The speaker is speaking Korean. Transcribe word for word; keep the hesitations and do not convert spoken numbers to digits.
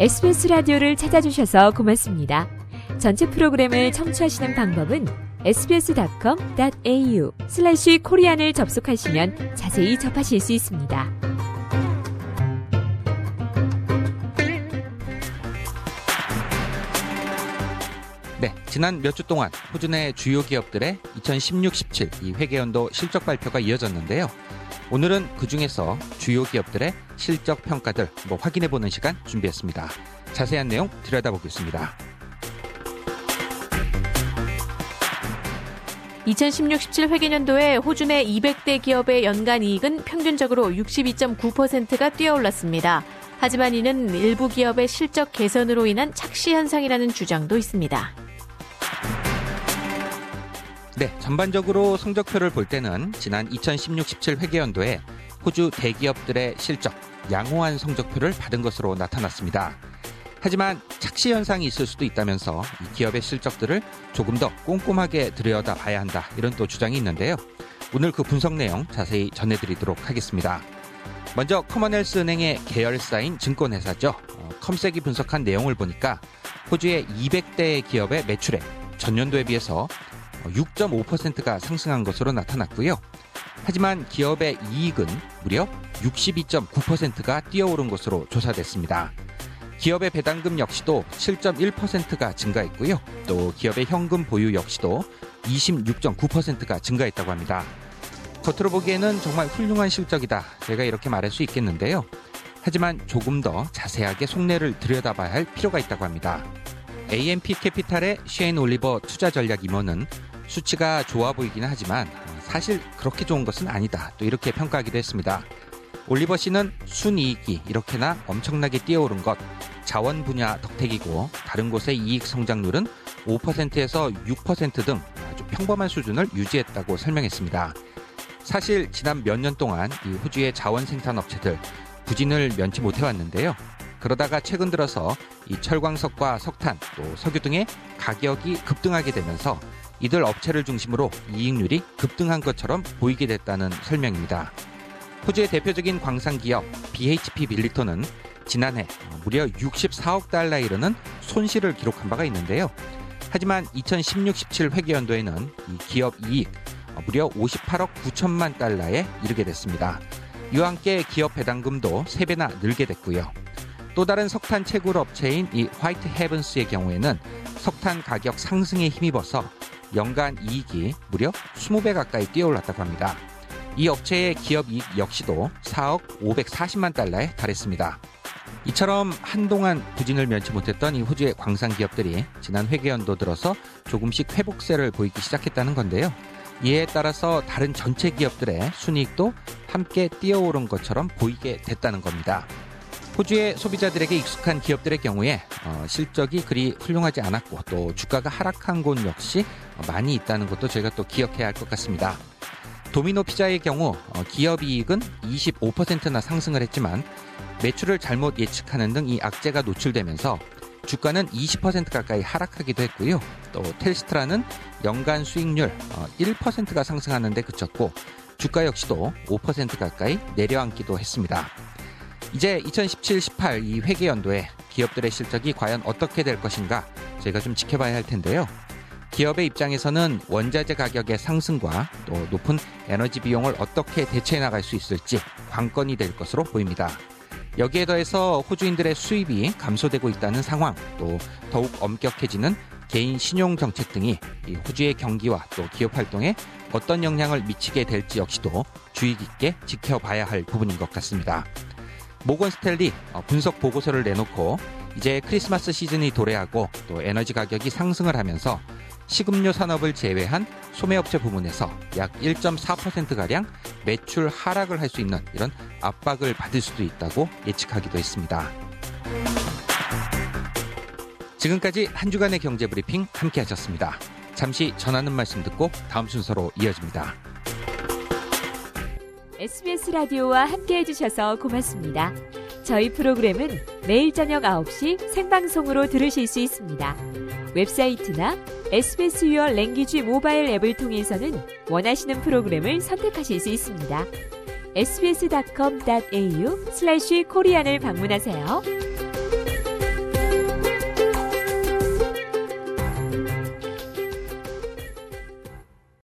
에스비에스 라디오를 찾아주셔서 고맙습니다. 전체 프로그램을 청취하시는 방법은 에스비에스닷컴 닷 에이유 슬래시 코리안을 접속하시면 자세히 접하실 수 있습니다. 네, 지난 몇 주 동안 호주 내 주요 기업들의 이천십육 십칠 이 회계연도 실적 발표가 이어졌는데요. 오늘은 그중에서 주요 기업들의 실적 평가들 뭐 확인해보는 시간 준비했습니다. 자세한 내용 들여다보겠습니다. 이천십육 십칠 회계연도에 호주 내 이백 대 기업의 연간 이익은 평균적으로 육십이 점 구 퍼센트가 뛰어올랐습니다. 하지만 이는 일부 기업의 실적 개선으로 인한 착시 현상이라는 주장도 있습니다. 네, 전반적으로 성적표를 볼 때는 지난 이천십육 십칠 회계연도에 호주 대기업들의 실적, 양호한 성적표를 받은 것으로 나타났습니다. 하지만 착시 현상이 있을 수도 있다면서 이 기업의 실적들을 조금 더 꼼꼼하게 들여다봐야 한다, 이런 또 주장이 있는데요. 오늘 그 분석 내용 자세히 전해드리도록 하겠습니다. 먼저 커먼웰스 은행의 계열사인 증권회사죠. 어, 컴색이 분석한 내용을 보니까 호주의 이백 대 기업의 매출액 전년도에 비해서 육 점 오 퍼센트가 상승한 것으로 나타났고요. 하지만 기업의 이익은 무려 육십이 점 구 퍼센트가 뛰어오른 것으로 조사됐습니다. 기업의 배당금 역시도 칠 점 일 퍼센트가 증가했고요. 또 기업의 현금 보유 역시도 이십육 점 구 퍼센트가 증가했다고 합니다. 겉으로 보기에는 정말 훌륭한 실적이다, 제가 이렇게 말할 수 있겠는데요. 하지만 조금 더 자세하게 속내를 들여다봐야 할 필요가 있다고 합니다. 에이엠피 캐피탈의 셰인 올리버 투자전략 임원은 수치가 좋아 보이기는 하지만 사실 그렇게 좋은 것은 아니다, 또 이렇게 평가하기도 했습니다. 올리버 씨는 순이익이 이렇게나 엄청나게 뛰어오른 것, 자원 분야 덕택이고 다른 곳의 이익 성장률은 오 퍼센트에서 육 퍼센트 등 아주 평범한 수준을 유지했다고 설명했습니다. 사실 지난 몇 년 동안 이 호주의 자원 생산 업체들 부진을 면치 못해왔는데요. 그러다가 최근 들어서 이 철광석과 석탄, 또 석유 등의 가격이 급등하게 되면서 이들 업체를 중심으로 이익률이 급등한 것처럼 보이게 됐다는 설명입니다. 호주의 대표적인 광산기업 비에이치피 빌리톤은 지난해 무려 육십사억 달러에 이르는 손실을 기록한 바가 있는데요. 하지만 이천십육 십칠 회계연도에는 이 기업 이익 무려 오십팔억 구천만 달러에 이르게 됐습니다. 이와 함께 기업 배당금도 세 배나 늘게 됐고요. 또 다른 석탄 채굴 업체인 이 화이트 헤븐스의 경우에는 석탄 가격 상승에 힘입어서 연간 이익이 무려 이십 배 가까이 뛰어올랐다고 합니다. 이 업체의 기업 이익 역시도 사억 오백사십만 달러에 달했습니다. 이처럼 한동안 부진을 면치 못했던 이 호주의 광산 기업들이 지난 회계연도 들어서 조금씩 회복세를 보이기 시작했다는 건데요. 이에 따라서 다른 전체 기업들의 순이익도 함께 뛰어오른 것처럼 보이게 됐다는 겁니다. 호주의 소비자들에게 익숙한 기업들의 경우에 어, 실적이 그리 훌륭하지 않았고 또 주가가 하락한 곳 역시 많이 있다는 것도 저희가 또 기억해야 할 것 같습니다. 도미노 피자의 경우 어, 기업 이익은 이십오 퍼센트나 상승을 했지만 매출을 잘못 예측하는 등 이 악재가 노출되면서 주가는 이십 퍼센트 가까이 하락하기도 했고요. 또 텔스트라는 연간 수익률 어, 일 퍼센트가 상승하는 데 그쳤고 주가 역시도 오 퍼센트 가까이 내려앉기도 했습니다. 이제 이천십칠 십팔 이 회계연도에 기업들의 실적이 과연 어떻게 될 것인가 저희가 좀 지켜봐야 할 텐데요. 기업의 입장에서는 원자재 가격의 상승과 또 높은 에너지 비용을 어떻게 대처해 나갈 수 있을지 관건이 될 것으로 보입니다. 여기에 더해서 호주인들의 수입이 감소되고 있다는 상황, 또 더욱 엄격해지는 개인 신용 정책 등이 이 호주의 경기와 또 기업 활동에 어떤 영향을 미치게 될지 역시도 주의 깊게 지켜봐야 할 부분인 것 같습니다. 모건 스탠리 분석 보고서를 내놓고 이제 크리스마스 시즌이 도래하고 또 에너지 가격이 상승을 하면서 식음료 산업을 제외한 소매업체 부문에서 약 일 점 사 퍼센트가량 매출 하락을 할 수 있는 이런 압박을 받을 수도 있다고 예측하기도 했습니다. 지금까지 한 주간의 경제브리핑 함께 하셨습니다. 잠시 전하는 말씀 듣고 다음 순서로 이어집니다. 에스비에스 라디오와 함께 해주셔서 고맙습니다. 저희 프로그램은 매일 저녁 아홉 시 생방송으로 들으실 수 있습니다. 웹사이트나 에스비에스 Your Language 모바일 앱을 통해서는 원하시는 프로그램을 선택하실 수 있습니다. 에스비에스닷컴 닷 에이유 슬래시 코리안을 방문하세요.